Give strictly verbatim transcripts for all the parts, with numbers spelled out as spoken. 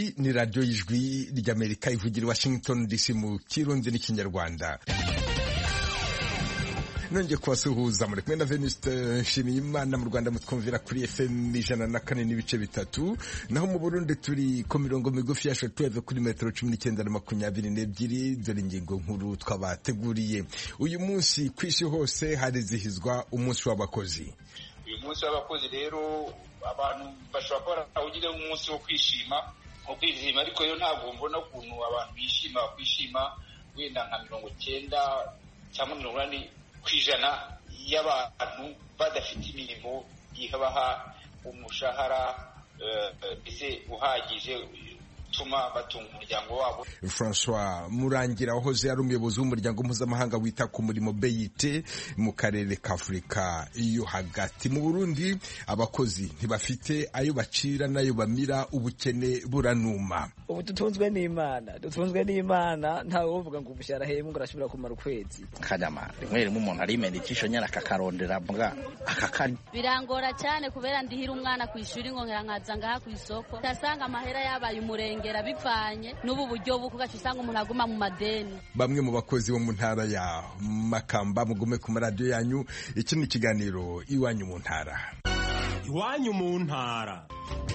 iyi ni radiyo y'ijwi ry'Amerika ivugira Washington D C mu kirundi n'ikinyarwanda. Nongeye kubasuhuza muri kumwe na Venuste Nshimiyimana. Mu Rwanda mutwumvira kuri F M ijana na kane n'ibice bitatu, naho mu Burundi turi ku mirongo migufi ya shortwave kuri metero cumi n'icyenda na makumyabiri n'ebyiri. Dore ingingo nkuru twabateguriye. Uyu munsi ku isi hose harizihizwa umunsi w'abakozi. Uyu munsi w'abakozi rero abantu bashobora kuba ugira umunsi wo kwishima wo kwizihima, ariko rero ntabwo mbona ukuntu abantu bishima kwishima wenda nka mirongo cyenda cyangwa mirongo inani kw'ijana y'abantu badafite imirimo ibaha umushahara mbese uhagije utuma batunga umuryango wabo. François Murangira wahoze ari umuyobozi w'umuryango mpuzamahanga wita ku murimo B I T mu karere ka Afurika yo hagati. Mu Burundi abakozi ntibafite ayo bacira nayo bamira, ubukene buranuma. Ubu dutunzwe n'Imana, dutunzwe n'Imana, ntawe uvuga ngo ubushara hemu ngo arashobora kumara ukwezi. Kanyama rimwe rimwe umuntu arimena icisho nyara akakarondera mbwa akakari. Birangora cyane kubera ndihira umwana ku ishuri ngo nkaza ngaha ku isoko, tasanga amahera yabaye umurengera bivanye n'ubu buryo buko gacusanga umuntu aguma mu madeni. Bamwe mu bakozi bo mu ntara ya Makamba mugume ku radio yanyu. Iki ni kiganiro Iwanyu mu ntara. Iwanyu mu ntara.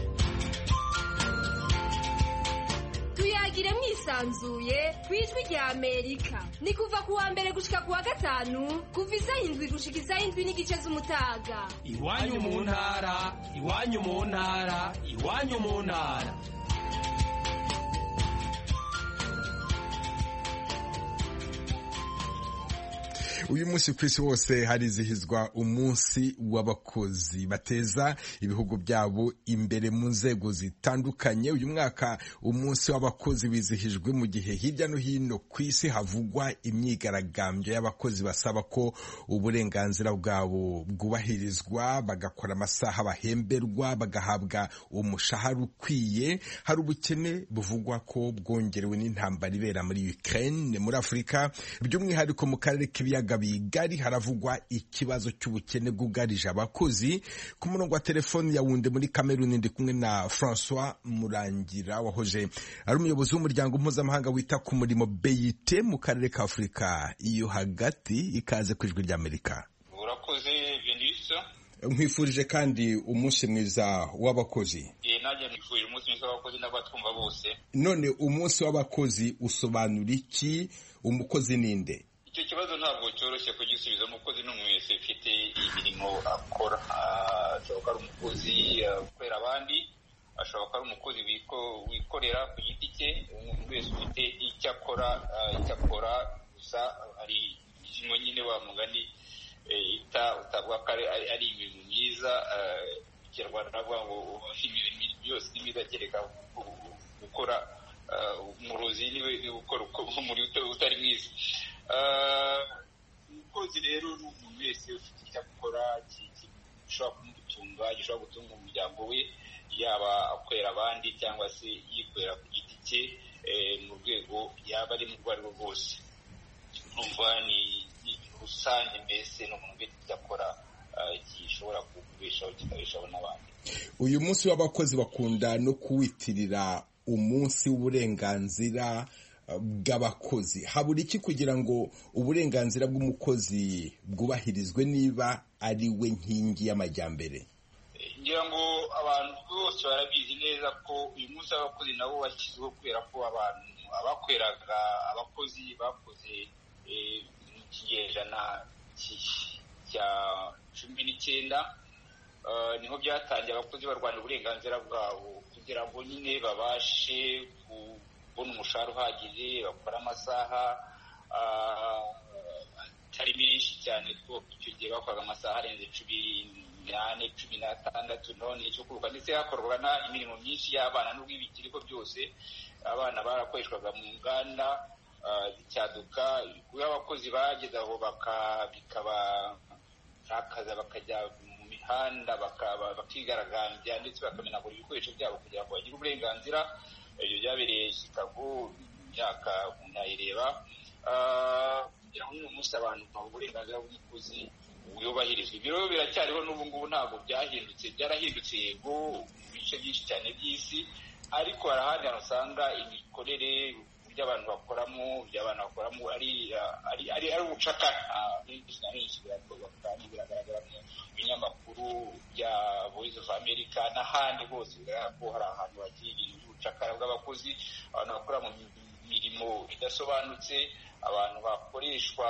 Tuyagire mwisanzuye kwijwi rya Amerika. Ni kuva ku wa mbere gushika ku wa gatanu kuva isaha indwi gushika isaha indwi n'igice z'umutaga. Iwanyu mu ntara, iwanyu mu ntara, iwanyu mu ntara. Uyu munsi ku isi wose harizihizwa umunsi w'abakozi bateza ibihugu byabo imbere mu nzego zitandukanye. Uyu mwaka umunsi w'abakozi wizihijwe mu gihe hirya no hino ku isi havugwa imyigaragambyo y'abakozi basaba ko uburenganzira bwabo bwubahirizwa, bagakora amasaha bahemberwa, bagahabwa umushahara ukwiye. Hari ubukene buvugwa ko bwongerewe n'intambara ibera muri Ukraine. Muri Afurika by'umwihariko mu karere k'ibiyaga bigari haravugwa ikibazo cy'ubukene bwugarije abakozi. Ku murongo wa telefoni ya Wunde muri Cameroon ndi kumwe na François Murangira wahoje ari umuyobozi w'umuryango mpuzamahanga wita ku murimo B I T mu karere ka Afurika iyo hagati. Ikaze ku ijwi ry'Amerika. Urakoze Venise. Nkwifurije kandi umunsi mwiza w'abakozi. Eh naje nkwifurije umunsi mwiza w'abakozi n'abatwumva bose. None umunsi w'abakozi usobanura iki? Umukozi ninde? Icyo kibazo ntabwo cyoroshye kugisubiza. Umukozi n'umuntu wese ufite imirimo akora, ashobora ari umukozi ukorera abandi, ashobora ari umukozi wikorera ku giti cye. Umuntu wese ufite icyo akora icyo akora gusa hari ikintu nyine wa mugani ita utavuga ko ari ibintu byiza. Ikinyarwanda navuga ngo imirimo yose n'imiza kereka gukora umurozi niwe ukora umuri utari mwiza. Umukozi rero ni umuntu wese ufite icyo akora gishobora kumutunga, gishobora gutunga umuryango we, yaba akorera abandi cyangwa se yikorera ku giti cye mu rwego yaba ari mu rwo ari rwo rwose. Numva ni rusange, mbese ni umuntu wese icyo akora gishobora kubeshaho kikabeshaho n'abandi. Uyu munsi w'abakozi bakunda no kuwitirira umunsi w'uburenganzira bw'abakozi. Habura iki kugira ngo uburenganzira bw'umukozi bwubahirizwe niba ari we nkingi y'amajyambere? Ngira ngo abantu bose barabizi neza ko uyu munsi w'abakozi nabo washyizweho kubera ko abantu abakweraga abakozi bakoze mu kinyejana cya cumi n'icyenda niho byatangiye abakozi barwanira uburenganzira bwabo kugira ngo nyine babashe kubona umushahara uhagije, bakora amasaha atari menshi cyane. Two icyo gihe bakoraga amasaha arenze cumi n'ane cumi n'atandatu, none icyo kuruka ndetse hakorwaga imirimo myinshi y'abana n'ubwo ibikiriko byose abana barakoreshwaga mu nganda zicyaduka. Kuba abakozi bageze aho bikabakaza bakajya mu mihanda bakigaragambya ndetse bakamenagura ibikoresho byabo kugira ngo bagire uburenganzira. Ibyo byabereye Chicago imyaka unayireba. Kugira ngo uyu munsi abantu baha uburenganzira bw'umukozi buyobahirizwa. Ibyo biracyariho n'ubu ngubu, ntabwo byahindutse. Byarahindutse yego mu bice byinshi cyane by'isi, ariko hari ahandi hantu usanga imikorere by'abantu bakoramo by'abantu bakoramo ari ari ari ari ubucakara benshi na benshi kandi biragaragara mu binyamakuru bya Voice of America n'ahandi hose ko hari ahantu hagiye ubucakara bw'abakozi, abantu bakora mu mirimo idasobanutse, abantu bakoreshwa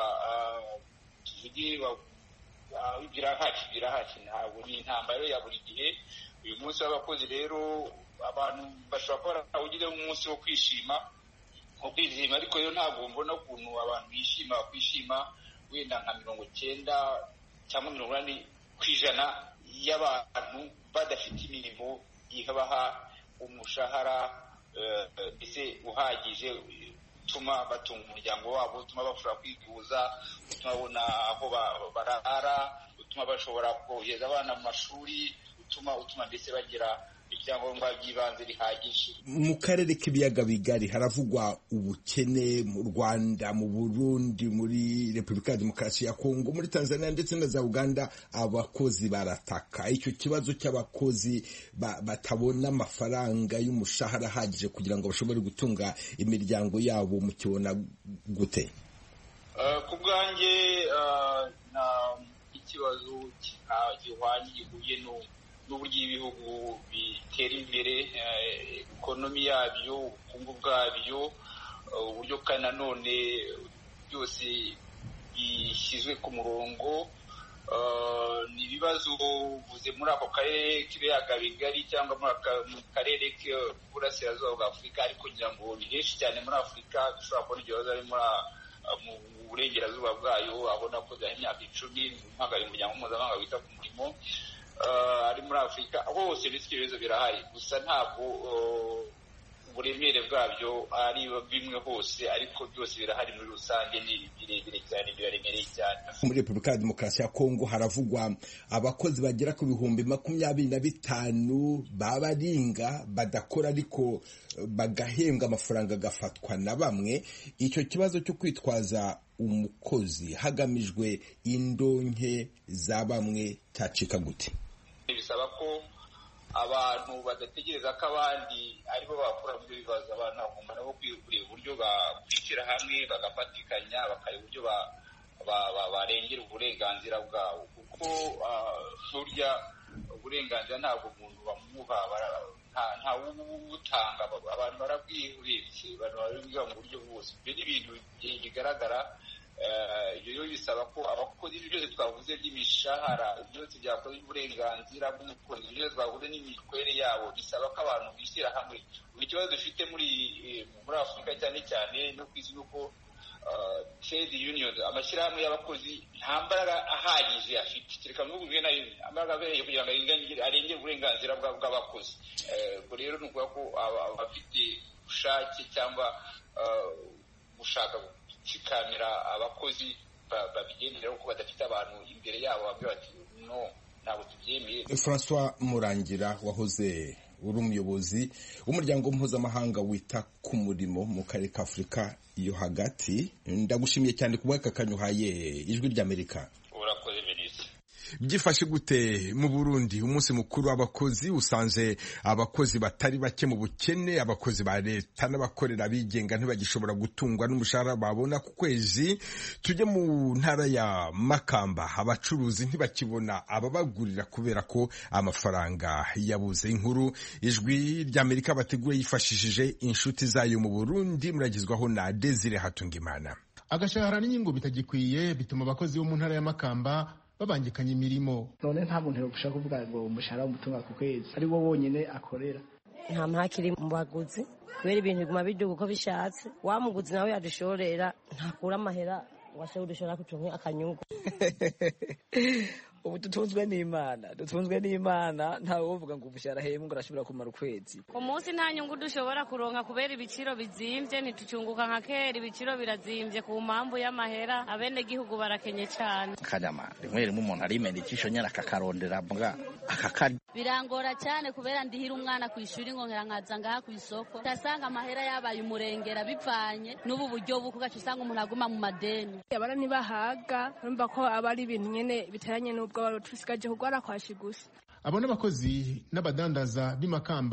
tuvuge birahari birahari ntabwo ni intambara ya buri gihe. Uyu munsi w'abakozi rero abantu bashobora kuba ugize umunsi wo kwishima kwizihima, ariko rero ntabwo mbona ukuntu abantu bishima kwishima wenda nka mirongo cyenda cyangwa mirongo inani ku ijana y'abantu badafite imirimo ibaha umushahara mbese uhagije utuma batunga umuryango wabo, utuma bashobora kwivuza, utuma babona aho barara, utuma bashobora kohereza abana mu mashuri, utuma utuma mbese bagira ibyangombwa by'ibanze bihagije. Mu karere k'ibiyaga bigari haravugwa ubukene mu Rwanda, mu Burundi, muri Repubulika ya Demokarasi ya Kongo, muri Tanzania ndetse na za Uganda. Abakozi barataka icyo kibazo cy'abakozi ba, batabona amafaranga y'umushahara ahagije kugira ngo bashobore gutunga imiryango yabo. Mukibona gute? Uh, ku bwanjye uh, na ikibazo gihwanye gihuye no n'uburyo ibihugu bitera imbere, ekonomi yabyo, ubukungu bwabyo, uburyo kandi nanone byose bishyizwe ku murongo. Ni ibibazo uvuze muri ako karere k'ibiyaga bigari cyangwa mu karere k'uburasirazuba bwa Afurika, ariko ngira ngo ni henshi cyane muri Afurika. Dushobora kubona igihe ari mu burengerazuba bwayo, abona ko za imyaka icumi mpagari umuryango mpuzamahanga wita ku murimo ari muri Afurika hose ndetse ibibazo birahari, gusa ntabwo uburemere bwabyo ari bimwe hose, ariko byose birahari muri rusange, ni birebire cyane, biraremereye cyane. Muri Repubulika ya Demokarasi ya Kongo haravugwa abakozi bagera ku bihumbi makumyabiri na bitanu babaringa badakora ariko bagahembwa amafaranga agafatwa na bamwe. Icyo kibazo cyo kwitwaza umukozi hagamijwe indonke za bamwe cyacika gute? Bisaba ko abantu badategereza ko abandi aribo bakora mu bibazo. Abantu bagomba nabo kwigurira uburyo bakwishyira hamwe bagafatikanya bakareba uburyo barengera uburenganzira bwabo, kuko burya uburenganzira ntabwo umuntu bamuha, nta ubutanga, abantu barabwihuritse, abantu barabwiga mu buryo bwose. Ibyo ni ibintu bigaragara. Ibyo bisaba ko abakozi byose twavuze by'imishahara byose byakoze uburenganzira bw'umukozi, byose twavuze n'imikorere yabo, bisaba ko abantu bishyira hamwe. Ikibazo dufite muri muri Afurika cyane cyane no ku isi nuko trade unions, amashyirahamwe y'abakozi nta mbaraga ahagije afite, kereka mu bihugu bimwe na bimwe ambaraga abereye kugira ngo arengere uburenganzira bw'abakozi. Ubwo rero ni ukuvuga ko abafite ubushake cyangwa gushaka kikamira abakozi babigendera uko badafite abantu imbere yabo babwira bati no ntabwo tubyemeye. François Murangira, wahoze uri umuyobozi w'umuryango mpuzamahanga wita ku murimo mu karere ka Afurika yo hagati, ndagushimiye cyane ku bw'aka kanyuhaye Ijwi ry'Amerika. Urakoze Venise. Byifashe gute mu Burundi? Umunsi mukuru w'abakozi usanze abakozi batari bake mu bukene, abakozi ba leta n'abakorera bigenga ntibagishobora gutungwa n'umushahara babona ku kwezi. Tujye mu ntara ya Makamba, abacuruzi ntibakibona ababagurira kubera ko amafaranga yabuze. Inkuru Ijwi ry'Amerika bateguye yifashishije inshuti zayo mu Burundi, muragizwaho na Desire Hatungimana. Agashahara n'inyungu bitagikwiye bituma abakozi bo mu ntara ya Makamba babangikanye imirimo. None nta muntu yogushaka kuvuga ngo umushahara w'umutunga ku kwezi ari wo wonyene akorera. Nta mpakiri mu baguzi kubera ibintu biguma biduga uko bishatse. Wa muguzi nawe yadushorera ntakura amahera washe udushora kutunga akanyungu. Ubu dutunzwe n'Imana, dutunzwe n'Imana, ntawe uvuga ngo umushahara hemwe ngo arashobora kumara ukwezi. Ku munsi nta nyungu dushobora kuronka kubera ibiciro bizimvye, ntitucunguka nka kera, ibiciro birazimvye ku mpamvu y'amahera, abene gihugu barakenye cyane. Kanyama rimwe rimwe umuntu arimena ikisho nyana akakarondera mbwa akakari. Birangora cyane kubera ndihira umwana ku ishuri ngo nkera nkaza ngaha ku isoko, tasanga amahera yabaye umurengera bivanye n'ubu buryo buko gacu usanga umuntu aguma mu madeni. Abana nibahaga urumva ko abari ibintu nyene bitaranye n'ubwo barutusigaje kugwara kwashi gusa. Abo n'abakozi n'abadandaza b'imakamba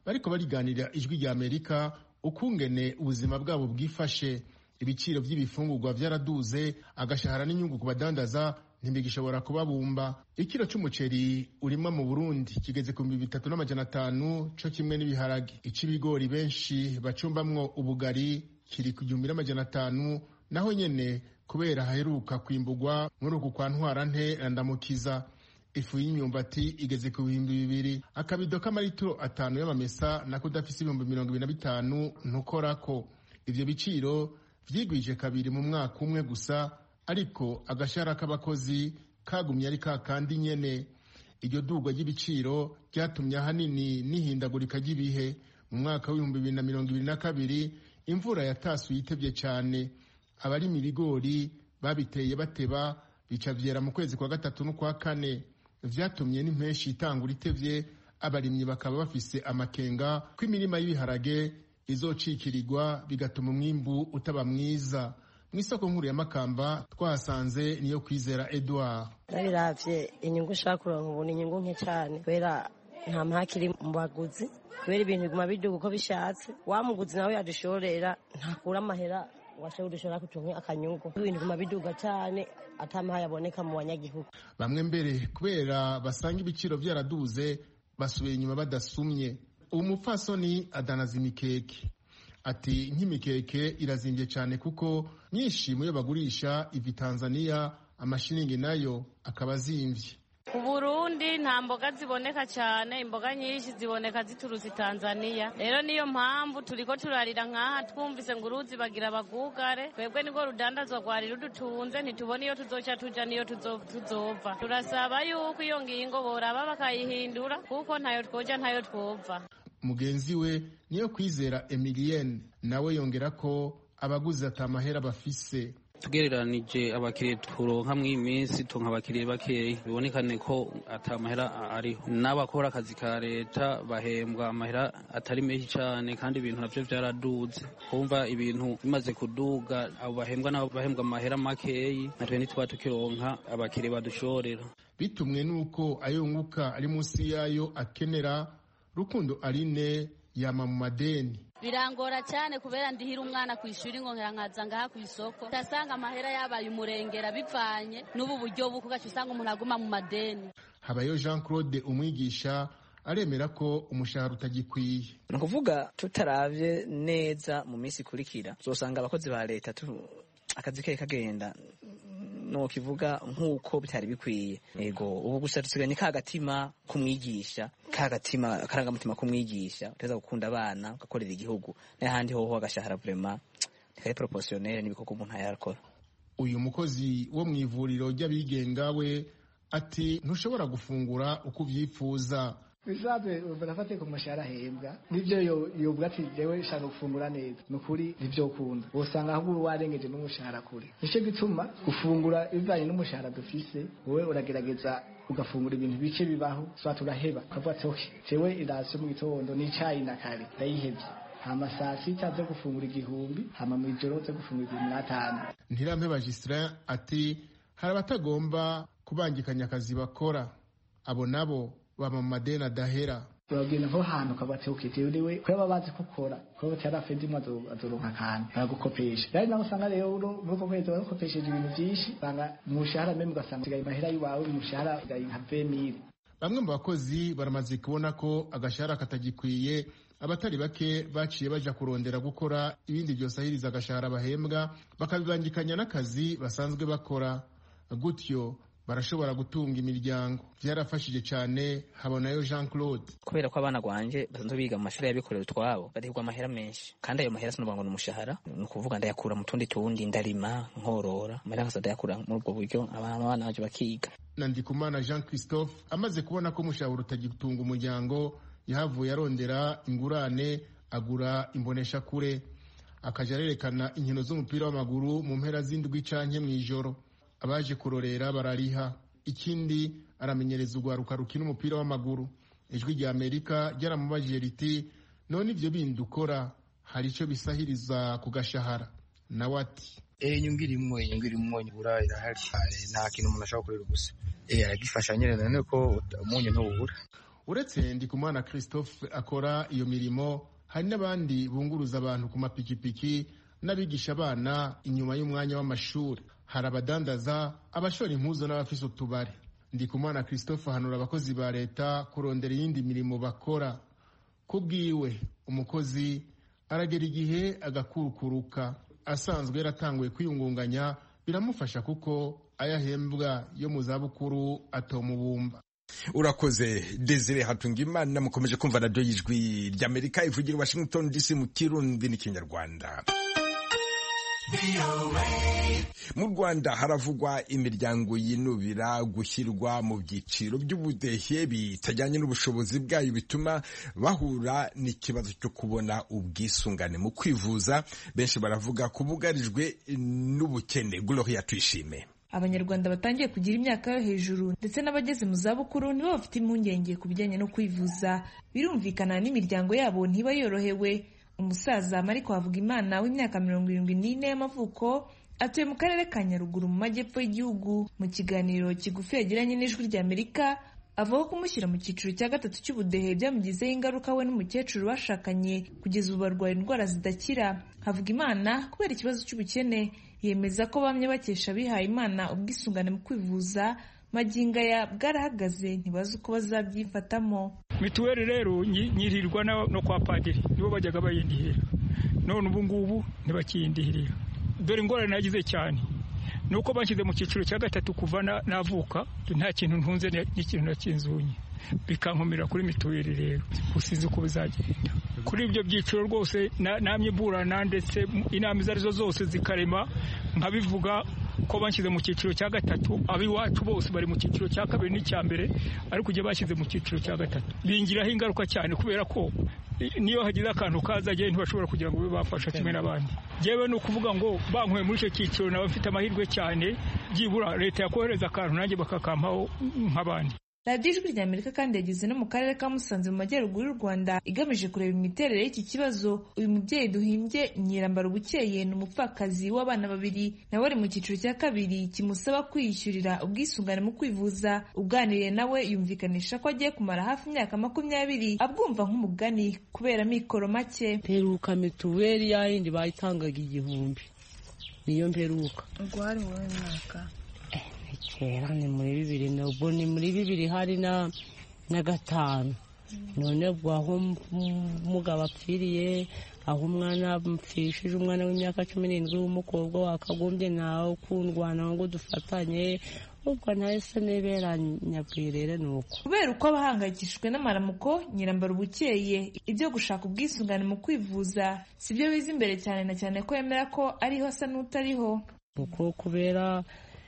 bariko bariganirira ijwi rya Amerika ukungene ubuzima bwabo bwifashe. Ibiciro vy'ibifungurwa vyaraduze, agashahara n'inyungu ku badandaza ntibigishobora kubabumba. Ikiro c'umuceri urimwa mu Burundi kigeze ku bihumbi bitatu n'amajana atanu co kimwe n'ibiharage. Ic'ibigori benshi bacumbamwo ubugari kiri ku gihumbi n'amajana atanu, naho nyene kubera haheruka kwimbugwa muri uku kwa Ntwarante na Ndamukiza. Ifu y'imyumbati igeze ku bihumbi bibiri. Akabido k'amaritiro atanu y'amamesa nako udafise ibihumbi mirongo ibiri na bitanu ntukorako. Ivyo biciro vyigwije kabiri mu mwaka umwe gusa, ariko agashahara k'abakozi kagumye ari ka kandi nyene. Iryo dugwa ry'ibiciro ryatumye ahanini n'ihindagurika ry'ibihe. Mu mwaka w'ibihumbi bibiri na mirongo ibiri na kabiri imvura yatasuye itevye cane. Abarima ibigori babiteye bateba, bica vyera mu kwezi kwa gatatu n'ukwa kane. Vyatumye n'impeshi itangura itevye, abarimyi bakaba bafise amakenga ko imirima y'ibiharage izocikirirwa, bigatuma umwimbu utaba mwiza. Mw'isoko nkuru ya Makamba twahasanze Niyo Kwizera Edouard. Nabiravye inyungu ushaka kuronka ubu ni inyungu nke cane, kubera nta mpakiri mu baguzi, kubera ibintu biguma biduga uko bishatse. Wa muguzi nawe yadushorera ntakura amahera washe udushora kutunka akanyungu. Ibintu biguma biduga cane atamaha yaboneka mu banyagihugu. Bamwe mbere kubera basanga ibiciro vyaraduze basubiye inyuma badasumye. Umupfasoni adanaza imikeke ati nk'imikeke irazimvye cane kuko nyinshi muyo bagurisha ivi Tanzania, amashiringi nayo akaba azimvye. Ku Burundi nta mboga ziboneka cyane, imboga nyinshi ziboneka ziturutse Tanzania. Rero niyo mpamvu turiko turarira nkaha twumvise ngo uruzi bagira bagugare, twebwe niko rudandazwa rwari rudutunze, ntitubona iyo tuzoca tuja niyo tuzova. Turasaba yuko iyo ngingo boraba bakayihindura kuko ntayo twoja ntayo twova. Mugenzi we Niyo Kwizera Emilienne nawe yongera ko abaguzi atamahera bafise. tugereranije abakiriya turonka mw'iyi minsi tunka abakiriya bakeyi, bibonekane ko atamahera ariho. N'abakora akazi ka leta bahembwa amahera atari menshi cyane, kandi ibintu navyo vyaraduze. Kumva ibintu bimaze kuduga, abo bahembwa nabo bahembwa amahera makeyi, natwe ntitwa tukironka abakiriya badushorera. Bitumwe nuko ayunguka ari munsi yayo akenera. Rukundo Aline yama mu madeni. Birangora cyane kubera ndihira umwana ku ishuri ngo nkaza ngaha ku isoko, tasanga amahera yabaye umurengera bivanye n'ubu buryo buko gacu usanga umuntu aguma mu madeni. Habayo Jean Claude umwigisha aremera ko umushahara utagikwiye. Ni ukuvuga tutaravye neza mu minsi ikurikira uzosanga abakozi ba leta akazi ke kagenda no kivuga nkuko bitari bikwiye. Ego ubu gusa tusiganye ka gatima kumwigisha, ka gatima karanga mutima kumwigisha, uteza gukunda abana ugakorera igihugu, n'ahandi hoho agashahara vraiment kari proportionnel n'ibikoko umuntu yarakora. Uyu mukozi wo mw'ivuriro ry'abigenga we ati ntushobora gufungura uko uvyipfuza. Bizabe barafate ku mashara hembwa nivyo yo yovuga ati jewe shaka gufungura neza nukuri nivyo ukunda usanga ahubwo warengeje n'umushahara kuri nico gituma gufungura ivanye n'umushahara dufise wowe uragerageza ugafungura ibintu bice bibaho swa turaheba kavuga ati okay jewe irasyo mu gitondo ni cayi na kare ndayihevye hama saa sita zo gufungura igihumbi hama mu ijoro zo gufungura ibihumbi n'atanu. Ntirampe Magistrat ati hari abatagomba kubangikanya akazi bakora, abo nabo baba mu madeni adahera. Uragenda nko hantu kabate ukitewe ko babazi gukora ko batarafe mazo azoronka kandi baragukopesha. Rero naho usanga rero nuko kwezi bakopesheje ibintu byinshi banga mushahara meme ugasanga mahera yiwawe mushahara nka vingt mille. Bamwe mu bakozi baramaze kubona ko agashahara katagikwiye, abatari bake baciye baja kurondera gukora ibindi byosahiriza agashahara bahembwa bakabibangikanya n'akazi basanzwe bakora, gutyo barashobora gutunga imiryango. Vyarafashije cyane. Habonayo Jean Claude kubera ko abana gwanje basanzwe biga mu mashuri yabikorera utwabo barihirwa amahera menshi, kandi ayo mahera sinovuga ngo n'umushahara, nukuvuga ndayakura mu tundi tundi ndarima nkorora amahera nkasa ndayakura muri ubwo buryo abana bana baje bakiga. Nandikumana Jean Christophe amaze kubona ko umushahara utagitunga umuryango yahavuye arondera ingurane agura imbonesha kure akaja arerekana inkino z'umupira w'amaguru mu mpera z'indwi canke mw'ijoro. Abaje kurorera barariha. Ikindi aramenyereza ugwaruka rukina umupira w'amaguru. Ijwi rya Amerika ryaramubajije riti none ivyo bindi ukora hari ico bisahiriza ku gashahara? Nawe ati eh nyungirimwo nyungirimwo nyubura irahari, nta kintu umuntu ashaka kurera gusa eh aragifasha nyene none ko umunyu ntubura. uretse Ndikumana Christophe akora iyo mirimo hari n'abandi bunguruza abantu ku mapikipiki n'abigisha abana inyuma y'umwanya w'amashuri. Hari abadandaza, abashora impuzu n'abafise utubare. Ndikumana Christophe ahanura abakozi ba leta kurondera iyindi mirimo bakora. Kubwiwe umukozi aragera igihe agakurukuruka, asanzwe yaratanguye kwiyungunganya, biramufasha kuko ayahembwa yo mu zabukuru atomubumba. Urakoze Desire Hatungimana. Mukomeje kumva radio y'Ijwi ry'Amerika ivugira Washington D C mu Kirundi n'Ikinyarwanda. Mu Rwanda haravugwa imiryango yinubira gushyirwa mu byiciro by'ubudehe bitajyanye n'ubushobozi bwayo, bituma bahura n'ikibazo cyo kubona ubwisungane mu kwivuza. Benshi baravuga kubugarijwe n'ubukene. Gloria Tuyishime. Abanyarwanda batangiye kugira imyaka yo hejuru ndetse n'abageze mu zabukuru nibo bafite impungenge ku bijyanye no kwivuza. Birumvikana n'imiryango yabo ntiba yorohewe. Umusaza Mariko Havugimana w'imyaka mirongo irindwi n'ine y'amavuko atuye mu karere ka Nyaruguru mu majyepfo y'igihugu. Mu kiganiro kigufi yagiranye n'Ijwi ry'Amerika avuga ko kumushyira mu cyiciro cya gatatu cy'ubudehe byamugizeho ingaruka we n'umukecuru bashakanye kugeza ubu barwaye indwara zidakira. Havugimana kubera ikibazo cy'ubukene yemeza ko bamwe bakesha bihaye Imana ubwisungane mu kwivuza maginga ya bwarahagaze ntibazi uko bazabyifatamo. Mituweli rero nyirirwa no kwa padiri nibo bajyaga bayindihira, none ubu ngubu ntibakiyindihirira. Dore ingorane nagize cyane nuko banshyize mu cyiciro cya gatatu kuva navuka, nta kintu ntunze n'ikintu nakinzunye, bikankomera kuri mituweli. Rero usinzi uko bizagenda kuri ibyo byiciro rwose. Namye burana ndetse inama izo arizo zose zikarema nkabivuga ko banshyize mu cyiciro cya gatatu. Abiwacu bose bari mu cyiciro cya kabiri n'icya mbere, ariko ujye bashyize mu cyiciro cya gatatu bingiraho ingaruka cyane, kubera ko niyo hagize akantu kaza agiye ntibashobora kugira ngo bibe bafasha kimwe n'abandi. Jewe ni ukuvuga ngo bankuye muri icyo cyiciro naba mfite amahirwe cyane, byibura leta yakohereza akantu nanjye bakakampaho nk'abandi. Radio Ijwi ry'Amerika kandi yageze no mu karere ka Musanze mu majyaruguru y'u Rwanda igamije kureba imiterere y'iki kibazo. Uyu mubyeyi duhimbye Nyirambara Bukeye ni umupfakazi w'abana babiri, nawe ari mu cyiciro cya kabiri kimusaba kwiyishyurira ubwisungane mu kwivuza. Uganiriye nawe yumvikanisha ko agiye kumara hafi imyaka makumyabiri abwumva nk'umugani kubera mikoro make. Mperuka mituweli yayindi bayitangaga igihumbi, niyo mperuka. Ubwo hari mu mwaka kera ni muri bibiri nubwo ni muri bibiri hari na na gatanu. None ubwo aho umugabo apfiriye, aho umwana mpfishije umwana w'imyaka cumi n'indwi w'umukobwa wakagombye nawe ukundwana ngo dufatanye, ubwo ntahise nebera nyabwirere. Nuko kubera uko abahangayikishijwe n'amaramuko, Nyirambara Bukeye ibyo gushaka ubwisungane mu kwivuza sibyo biza imbere cyane, na cyane ko yemera ko ariho asa n'utariho. Uko kubera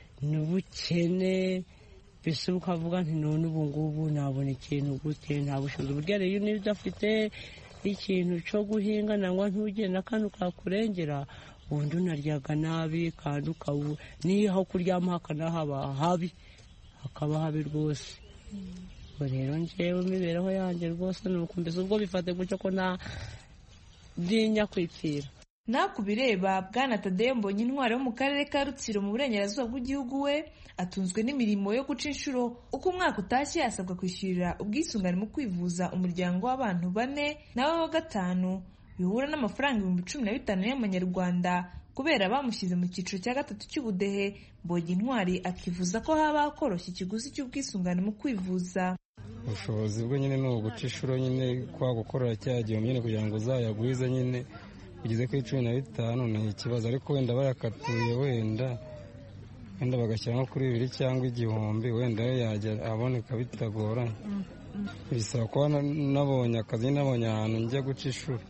n'ubukene mbese ukavuga nti none ubu ngubu nabona ikintu gute, nta bushobozi. Burya rero niba udafite ikintu cyo guhinga nangwa ntugire n'akantu kakurengera, ubundi unaryaga nabi kandi ukabu niyo aho kuryama hakanahaba habi, hakaba habi rwose. Ubwo rero njyewe imibereho yanjye rwose ni uko mbese ubwo bifate gutyo ko nta byinya kwipfira. Naku bireba Bwana Tadeyo Mbonyintwari wo mu karere ka Rutsiro mu burengerazuba bw'igihugu, we atunzwe n'imirimo yo guca inshuro. Uko umwaka utashye asabwa kwishyurira ubwisungane mu kwivuza umuryango w'abantu bane, nawe wa gatanu bihura n'amafaranga ibihumbi cumi na bitanu y'amanyarwanda kubera bamushyize mu cyiciro cya gatatu cy'ubudehe. Mbonyintwari akivuza ko haba koroshya ikiguzi cy'ubwisungane mu kwivuza. Ubushobozi bwo nyine ni uguca inshuro nyine kwa gukorera cya gihe nyine kugira ngo uzayagwize nyine ugeze kuri cumi na bitanu ni ikibazo, ariko wenda bayakatuye wenda wenda bagashyira nko kuri bibiri cyangwa igihumbi, wenda yo yajya aboneka bitagoranye. Bisaba kuba nabonye akazi, nabonye ahantu njya guca inshuro.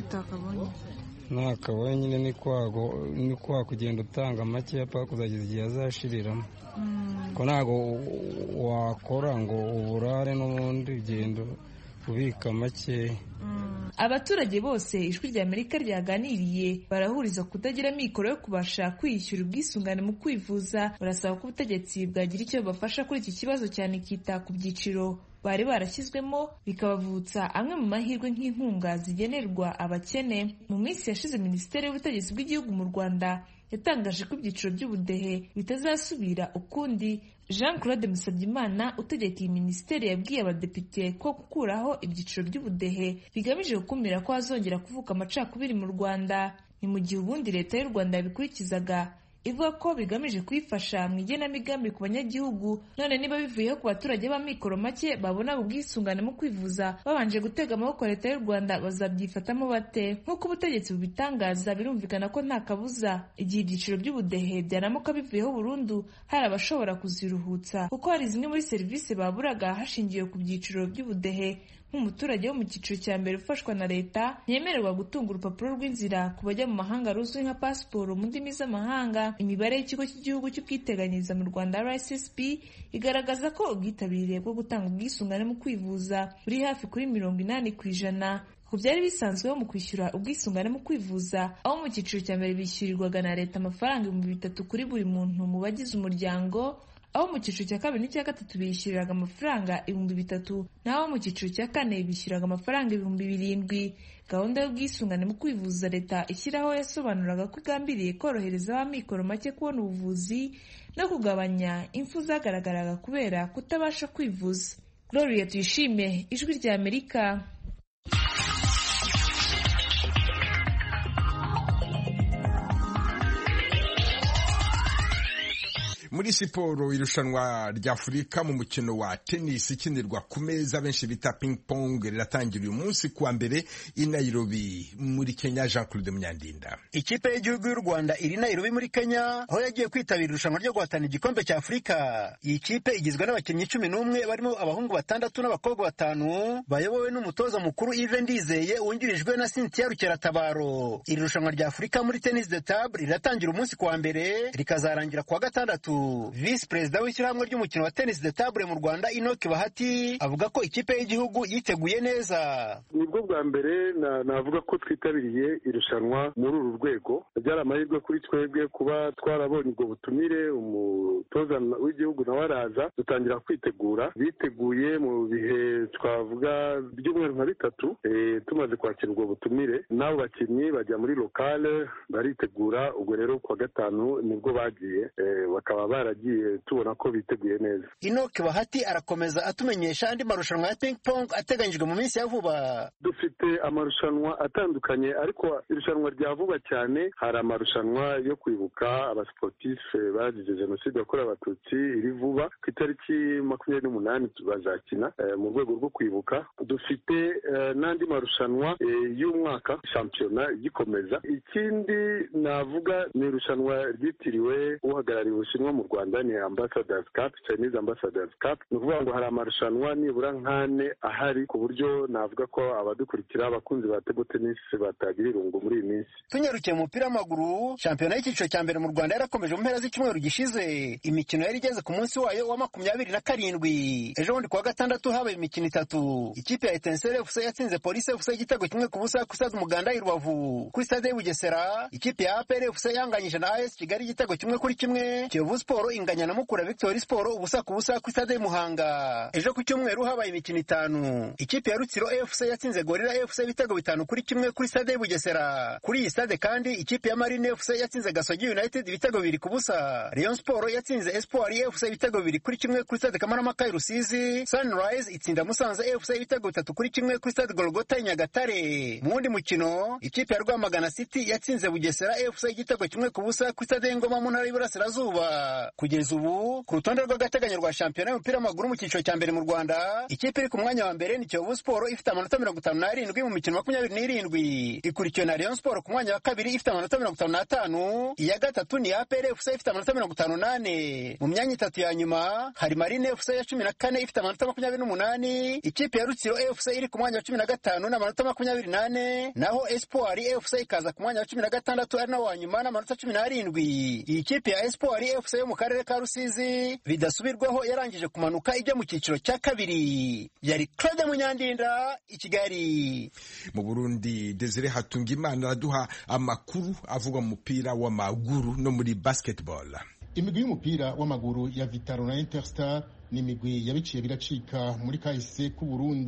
Nakabonye nyine ni kwa kugenda utanga make paka kuzageza igihe azashiriramo, ko ntabwo wakora ngo uburare n'ubundi ugenda ubika make. Abaturage bose Ijwi ry'Amerika ryaganiriye barahuriza kutagira mikoro yo kubasha kwiyishyura ubwisungane mu kwivuza. Barasaba ko ubutegetsi bwagira icyo bafasha kuri iki kibazo, cyane kita ku byiciro bari barashyizwemo bikabavutsa amwe mu mahirwe nk'inkunga zigenerwa abakene. Mu minsi yashize Minisiteri y'Ubutegetsi bw'Igihugu mu Rwanda yatangaje ko ibyiciro by'ubudehe bitazasubira ukundi. Jean Claude Musabyimana utegeka iyi minisiteri yabwiye abadepite ko gukuraho ibyiciro by'ubudehe bigamije gukumira ko hazongera kuvuka amacakubiri mu Rwanda. Ni mu gihe ubundi leta y'u Rwanda yabikurikizaga ivuga ko bigamije kwifasha mu igenamigambi ku banyagihugu. None niba bivuyeho ku baturage b'amikoro make babona ubwisungane mu kwivuza babanje gutega amaboko leta y'u Rwanda bazabyifatamo bate? Nk'uko ubutegetsi bubitangaza, birumvikana ko nta kabuza igihe ibyiciro by'ubudehe byaramuka bivuyeho burundu hari abashobora kuziruhutsa, kuko hari zimwe muri serivisi baburaga hashingiwe ku byiciro by'ubudehe. Nk'umuturage wo mu cyiciro cya mbere ufashwa na leta ntiyemererwa gutunga urupapuro rw'inzira ku bajya mu mahanga ruzwi nka pasiporo mu ndimi z'amahanga. Imibare y'ikigo cy'igihugu cy'ubwiteganyirize mu Rwanda R S S B igaragaza ko ubwitabire bwo gutanga ubwisungane mu kwivuza buri hafi kuri mirongo inani ku ijana ku byari bisanzweho mu kwishyura ubwisungane mu kwivuza, aho mu cyiciro cya mbere bishyurirwaga na leta amafaranga ibihumbi bitatu kuri buri muntu mu bagize umuryango, aho mu cyiciro cya kabiri n'icya gatatu bishyuriraga amafaranga ibihumbi bitatu, naho mu cyiciro cya kane bishyuraga amafaranga ibihumbi birindwi. Gahunda y'ubwisungane mu kwivuza leta ishyiraho yasobanuraga ko igambiriye korohereza ab'amikoro make kubona ubuvuzi no kugabanya impfu zagaragaraga kubera kutabasha kwivuza. Gloria Tuyishime, Ijwi rya Amerika. Muri siporo, irushanwa rya Afurika mu mukino wa tennis ikinirwa ku meza benshi bita ping pong riratangira uyu munsi kuwa mbere i Nairobi muri Kenya. Jean Claude Munyandinda. Ikipe y'igihugu y'u Rwanda iri Nairobi muri Kenya aho yagiye kwitabira irushanwa ryo guhatana igikombe cya Afurika. Iyi kipe igizwe n'abakinnyi cumi n'umwe barimo abahungu batandatu n'abakobwa batanu bayobowe n'umutoza mukuru Yves Ndizeye wungirijwe na Cynthia Rukeratabaro. Iri rushanwa rya Afurika muri tennis de table riratangira umunsi kuwa mbere rikazarangira kuwa gatandatu. Visi Perezida w'ishyirahamwe ry'umukino wa tennis de table mu Rwanda Enoch Bahati avuga ko ikipe y'igihugu yiteguye neza. Nibwo bwa mbere navuga ko twitabiriye irushanwa muri uru rwego. Byari amahirwe kuri twebwe kuba twarabonye ubwo butumire, umutoza w'igihugu nawe araza dutangira kwitegura. Biteguye mu bihe twavuga by'umweru nka bitatu e, tumaze kwakira ubwo butumire. Nabo bakinnyi bajya muri lokale baritegura. Ubwo rero kuwa gatanu nibwo bagiye e, bakaba baragiye tubona ko biteguye neza. Enoch Bahati arakomeza atumenyesha andi marushanwa ya ping pong ateganyijwe mu minsi ya vuba. Dufite amarushanwa atandukanye, ariko irushanwa rya vuba cyane hari amarushanwa yo kwibuka abasportife bazize jenoside yakorewe abatutsi iri vuba ku itariki makumyabiri n'umunani bazakina e, mu rwego rwo kwibuka. Dufite e, n'andi marushanwa e, y'umwaka shampiyona igikomeza. Ikindi navuga ni irushanwa ryitiriwe uhagarariye Ubushinwa mu Rwanda ni Ambassadors Cup, Chinese Ambassadors Cup. Ni ukuvuga ngo hari amarushanwa nibura nkane ahari ku buryo navuga ko abadukurikira abakunzi ba table tennis batagira irungu muri iyi minsi. Tunyarukiye mu mupira w'amaguru, shampiyona y'icyiciro cya mbere mu Rwanda yarakomeje mu mpera z'icyumweru gishize. Imikino yari igeze ku munsi wayo wa makumyabiri na karindwi. Ejo bundi kuwa gatandatu habaye imikino itatu. Ikipe ya Etincelle F C yatsinze Police F C igitego kimwe ku busa ku stade Umuganda i Rubavu. Kuri stade y'Ubugesera ikipe ya A P R F C yanganyije na A S Kigali igitego kimwe kuri kimwe. Kiyovu Sport inganya na Mukura Victory Sport ubusa ku busa ku stade Muhanga. Ejo ku cyumweru habaye imikino itanu. Ikipe ya Rutsiro F C yatsinze Gorilla F C ibitego bitanu kuri kimwe kuri stade Bugesera. Kuri iyi stade kandi ikipe ya Marine F C yatsinze Gasogi United ibitego bibiri ku busa. Rayon Sport yatsinze Espoir F C ibitego bibiri kuri kimwe kuri stade Kamarampaka i Rusizi. Sunrise itsinda Musanze F C ibitego bitatu kuri kimwe kuri stade Golgota i Nyagatare. Mu wundi mukino ikipe ya Rwamagana City yatsinze Bugesera F C igitego kimwe ku busa kuri stade Ngoma mu ntara y'Iburasirazuba. Kugeza ubu ku rutonde rw'agateganyo rwa shampiyona y'umupira w'amaguru mu cyiciro cya mbere mu Rwanda, ikipe iri ku mwanya wa mbere ni Kiyovu Sport ifite amanota mirongo itanu n'arindwi mu mikino makumyabiri n'irindwi. Ikurikiwe na Rayon Sport ku mwanya wa kabiri ifite amanota mirongo itanu n'atanu. Iya gatatu ni A P R F C ifite amanota mirongo itanu n'ane. Mu myanya itatu ya nyuma hari Marine F C ya cumi na kane ifite amanota makumyabiri n'umunani. Ikipe ya Rutsiro F C iri ku mwanya wa cumi na gatanu n'amanota makumyabiri n'ane. Naho Espoir F C ikaza ku mwanya wa cumi na gatandatu ari nawo wa nyuma n'amanota cumi n'arindwi. Iyi kipe ya Espoir F C yo mu karere ka Rusizi bidasubirwaho yarangije kumanuka ijya mu cyiciro cya kabiri. Yari Claude Munyandinda i Kigali. Mu Burundi, Desire Hatungimana araduha amakuru avuga mu mupira w'amaguru no muri basketball. Imigwi y'umupira w'amaguru ya Vitaro na Interstar ni imigwi yabiciye biracika muri kahise ku Burundi.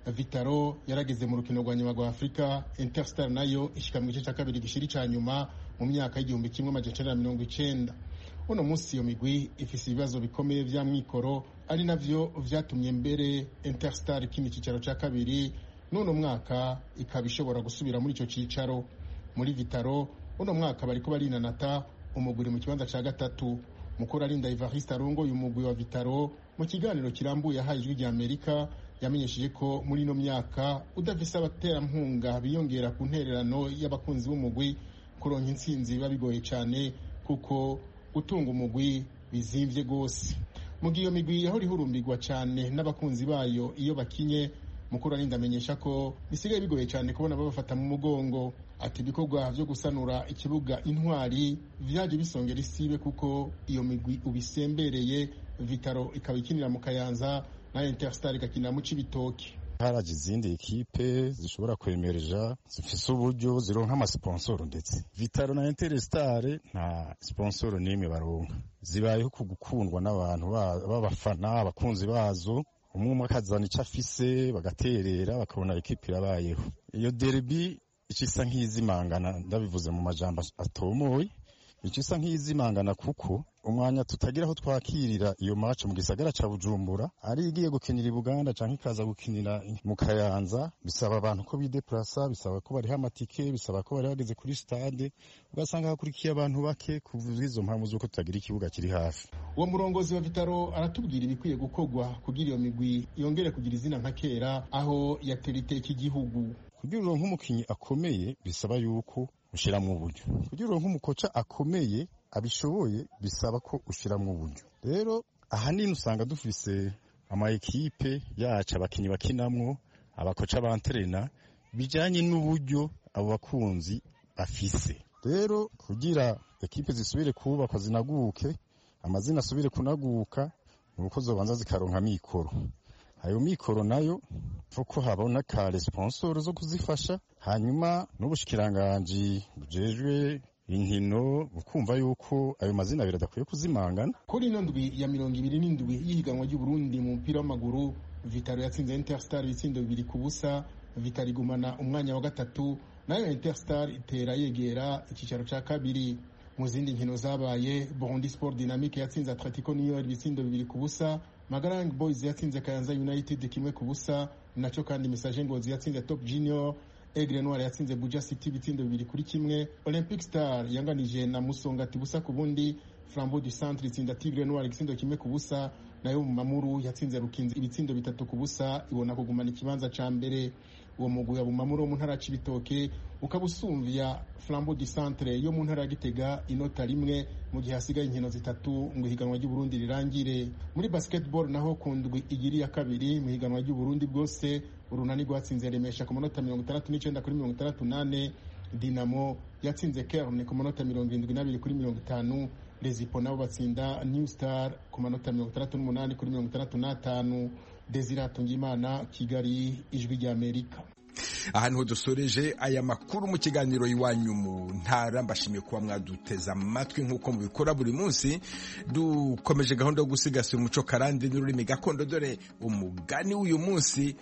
Vitaro yarageze mu rukino rwa nyuma rwa Afrika, Interstar nayo ishika mu gice cya kabiri gishiri ca nyuma mu myaka y'igihumbi kimwe amajana icenda na mirongo icenda. Uno munsi iyo migwi ifise ibibazo bikomeye vya mwikoro ari navyo vyatumye mbere Interstar ikina icicaro ca kabiri, none mwaka ikaba ishobora gusubira muri ico cicaro. Muri Vitaro uno mwaka bariko barinanata umugwi mu kibanza ca gatatu. Mukuru arinda Evariste Arongo y'umugwi wa Vitaro mu kiganiro kirambuye yahaye ijwi rya Amerika yamenyesheje ko muri ino myaka udafise abaterampunga biyongera ku ntererano y'abakunzi b'umugwi kuronka intsinzi biba bigoye cyane kuko gutunga umugwi bizimvye gose. Mu gihe iyo migwi yahora ihurumbirwa cyane n'abakunzi bayo iyo bakinye, mukuru arinda amenyesha ko bisigaye bigoye cyane kubona babafata mu mugongo. Ati ibikorwa vyo gusanura ikibuga Intwari vyaje bisongera isibe kuko iyo migwi ubisembereye. Vitaro ikaba ikinira mu Kayanza na Interstar igakinira mu Cibitoke. Haraje izindi ekipe zishobora kwemereja zifise uburyo zironka amasponsoro, ndetse Vitaro na Interstar nta sponsoro n'imwe baronka. Zibayeho kugukundwa n'abantu b'abafana abakunzi bazo, umwe umwe akazana icyo afise bagaterera bakabona ekipe irabayeho. Iyo derby icisa nk'izimangana, ndabivuze mu majambo atomoye, icisa nk'izimangana kuko umwanya tutagira aho twakirira iyo match mu gisagara ca Bujumbura ari igiye gukinira i Buganda canke ikaza gukinira mu Kayanza, bisaba abantu ko bideplasa, bisaba ko bari amatike, bisaba ko bari bageze kuri stade, ugasanga hakurikiye abantu bake kuvuza izo mpamvu z'uko tutagira ikibuga kiri hafi. Uwo murongozi wa Vitaro aratubwira ibikwiye gukogwa kugira iyo migwi yongere kugira izina nka kera aho yatera iteka igihugu. Kugira uronke umukinyi akomeye bisaba yuko ushiramwo uburyo. Kugira uronke umukoca akomeye abishoboye bisaba ko ushiramwo uburyo. Rero ahanini usanga dufise ama ekipe yacu abakinyi bakinamwo, abakoca bantrena bijanye n'uburyo abo bakunzi bafise. Rero kugira ekipe zisubire kubakwa zinaguke, amazina asubire kunaguka, nuko zobanza zikaronka mikoro. Ayo mikoro nayo fuko habona ka sponsor zo kuzifasha, hanyuma n'ubushikiranganji bujejwe inkino bukumva yuko ayo mazina biradakwiye kuzimangana. Kuri ino ndwi ya mirongo ibiri n'indwi y'ihiganwa ry'u Burundi mu mupira w'amaguru, Vitaro yatsinze Interstar ibitsindo bibiri ku busa. Vitaro igumana umwanya wa gatatu, nayo Interstar itera yegera ikicaro ca kabiri. Mu zindi nkino zabaye, Burundi Sport Dynamique yatsinze Atletico New York ibitsindo bibiri ku busa. Magarang Boys yatsinze Kayanza United kimwe ku busa, naco kandi Message Ngozi yatsinze Top Junior. Aigle Noir yatsinze Buja City ibitsindo bibiri kuri kimwe. Olympic Star yanganije na Musongati busa ku bundi. Flambeau du Centre itsinda Tigre Noir igitsindo kimwe ku busa, nayo Mamuru yatsinze Rukinzi ibitsindo bitatu ku busa, ibona kugumana ikibanza ca mbere. Uwo mugwi wa Mamuru mu ntara Cibitoke ukabusumvya Flambeau du Centre yo mu ntara ya Gitega inota rimwe, mu gihe hasigaye inkino zitatu ngo higanwa ry'u Burundi rirangire. Muri basketball naho kundwi igiri ya kabiri mu higanwa ry'u Burundi bwose, Urunani rwatsinze Remesha ku manota mirongo itandatu n'icenda kuri mirongo itandatu nane. Dinamo yatsinze Kerne ku manota mirongo irindwi n'abiri kuri mirongo itanu. Rezipo nabo batsinda New Star ku manota mirongo itandatu n'umunani kuri mirongo itandatu n'atanu. Desire Hatungimana, Kigali, Ijwi rya Amerika. Ahantu ho dusoreje aya makuru mu kiganiro iwanyu mu ntara. Mbashimiye kuba mwaduteza amatwi nk'uko mubikora buri munsi. Dukomeje gahunda yo gusigasira umuco karande n'ururimi gakondo. Dore umugani w'uyu munsi: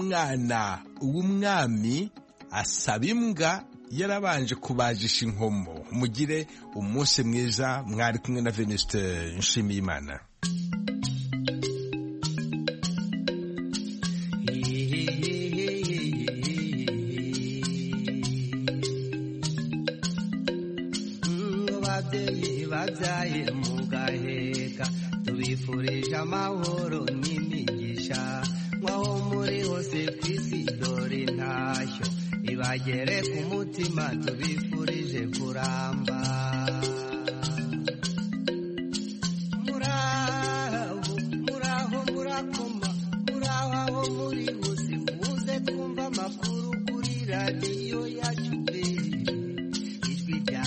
umwana w'umwami asaba imbwa yarabanje kubajisha inkomo. Mugire umunsi mwiza. Mwari kumwe na Venuste Nshimiyimana. Babyaye mugaheka tubifurije amahoro n'imigisha, mwaho muri hose kw'isi dore ntashyo ibagere ku mutima, tubifurije kuramba. Muraho muraho murakoma, muraho aho muri hose muze twumva amakuru kuri radiyo yacu Ijwi rya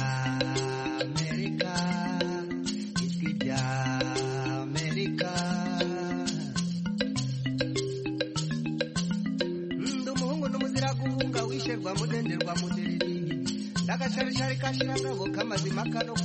mudenderwa mudereri ndagasharishari kashira ngabo kamazima kano